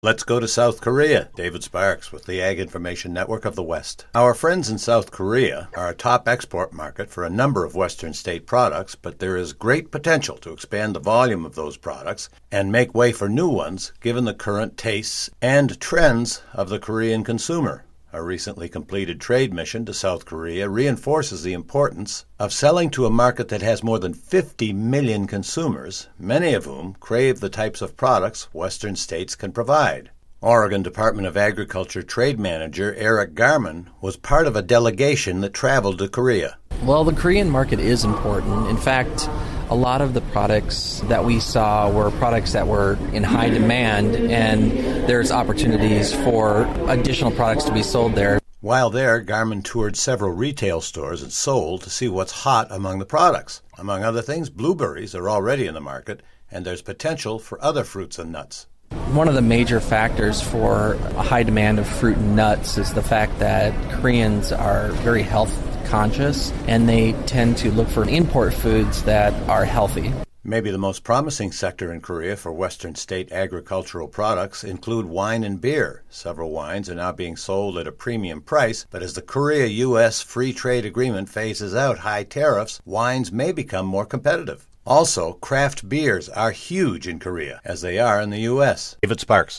Let's go to South Korea. David Sparks with the Ag Information Network of the West. Our friends in South Korea are a top export market for a number of Western state products, but there is great potential to expand the volume of those products and make way for new ones given the current tastes and trends of the Korean consumer. A recently completed trade mission to South Korea reinforces the importance of selling to a market that has more than 50 million consumers, many of whom crave the types of products Western states can provide. Oregon Department of Agriculture Trade Manager Eric Garman was part of a delegation that traveled to Korea. Well, the Korean market is important. In fact, a lot of the products that we saw were products that were in high demand, and there's opportunities for additional products to be sold there. While there, Garman toured several retail stores and sold to see what's hot among the products. Among other things, blueberries are already in the market, and there's potential for other fruits and nuts. One of the major factors for a high demand of fruit and nuts is the fact that Koreans are very health conscious, and they tend to look for import foods that are healthy. Maybe the most promising sector in Korea for Western state agricultural products include wine and beer. Several wines are now being sold at a premium price, but as the Korea-U.S. free trade agreement phases out high tariffs, wines may become more competitive. Also, craft beers are huge in Korea, as they are in the U.S. David Sparks.